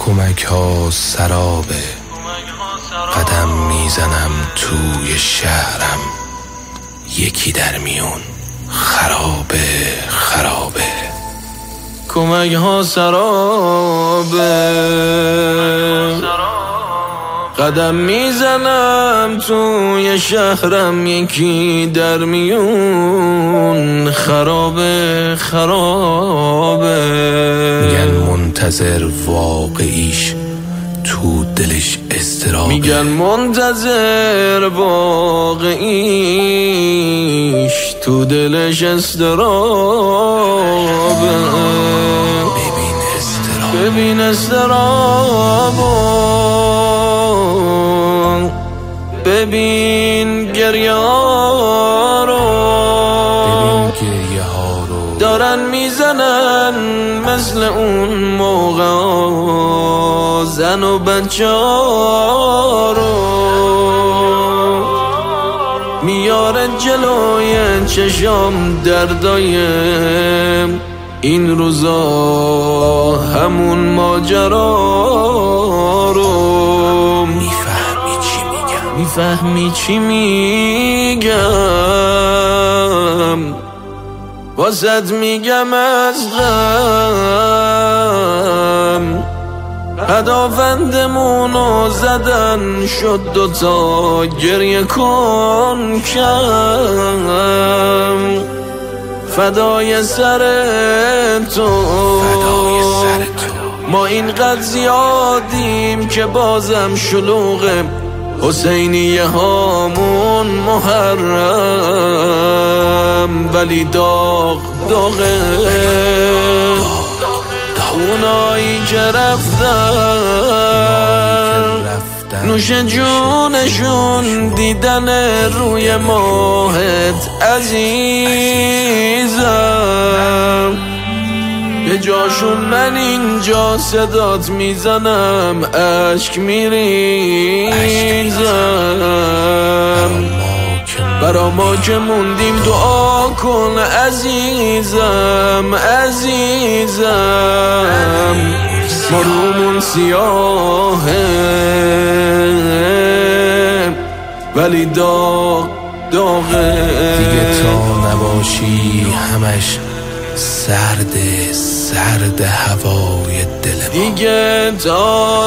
کمک ها سرابه، قدم میزنم توی شهرم، یکی در میون خرابه خرابه. کمک ها سرابه، قدم میزنم توی شهرم، یکی در میون خرابه خرابه. میگن منتظر واقعیش تو دلش اضطرابه، میگن منتظر واقعیش تو دلش اضطرابه. ببین اضطرابو، ببین گریه ها رو، دارن میزنن مثل اون موقع زن و بچه ها رو. میاره جلوی چشام دردای این روزا، همون ماجرا رو. میفهمی چی میگم، واسد میگم از غم. هدافندمونو زدن شد دوتا، گریه کن کم. فدای سر تو، ما اینقدر زیادیم که بازم شلوغه. حسینیه هامون محرم، ولی داغ داغه. اونایی که رفتن نوش جونشون دیدن روی ماهت عزیزم. به جاشون من اینجا صدات میزنم، اشک میریزم. برا ما که موندیم دعا کن عزیزم عزیزم. ما رومون سیاهه ولی داغ داغه. دیگه تا نباشی همش سرد هوای دل ما. دیگه تا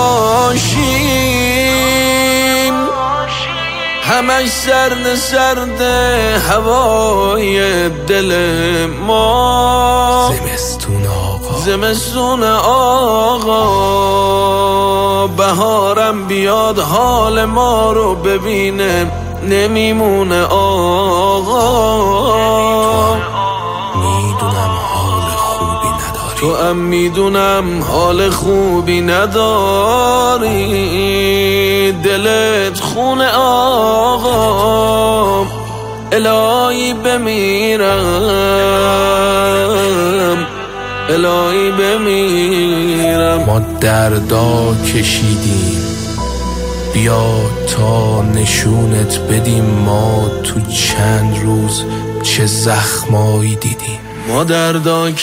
نباشیم همش سرد هوای دل ما. زمستون آقا، بهارم بیاد حال ما رو ببینه، نمیمونه آقا. میدونم حال خوبی نداری، تو هم میدونم حال خوبی نداری. دلت خونه آقا، الهی بمیرم الهی بمیرم. ما دردا کشیدیم، بیا تا نشونت بدیم ما تو چند روز چه زخمایی دیدیم. ما دردا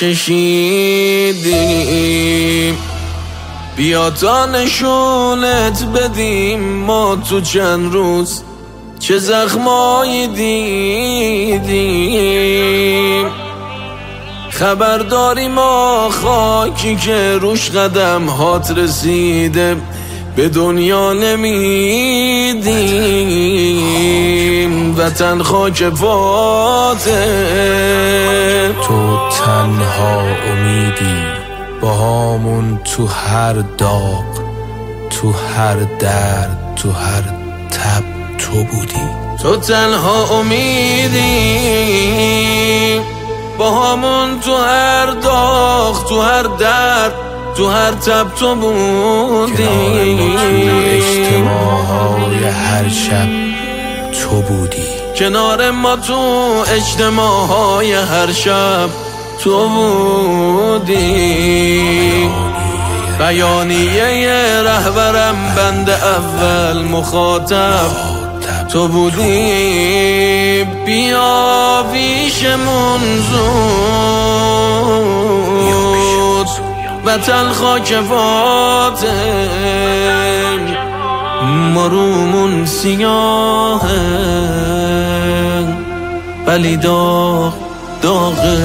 کشیدیم، بیا تا نشونت بدیم ما تو چند روز چه زخمایی دیدیم. خبر داریم ما خاکی که روش قدم هات رسیده، به دنیا نمیدیم وطن خاک پاته. تو تنها امیدی با همون تو هر داغ، تو هر درد، تو هر تب تو بودی. تو تنها امیدی با همون تو هر داغ، تو هر درد، تو هر تب تو بودی. اجتماعهای هر شب تو بودی، کنار ما تو اجتماعهای هر شب تو بودی. بیانیه رهبرم بند اول مخاطب تو بودی. بیا پیشمون زود بطل خاک فاتح ما رومون سیاهه ولی داغ داغه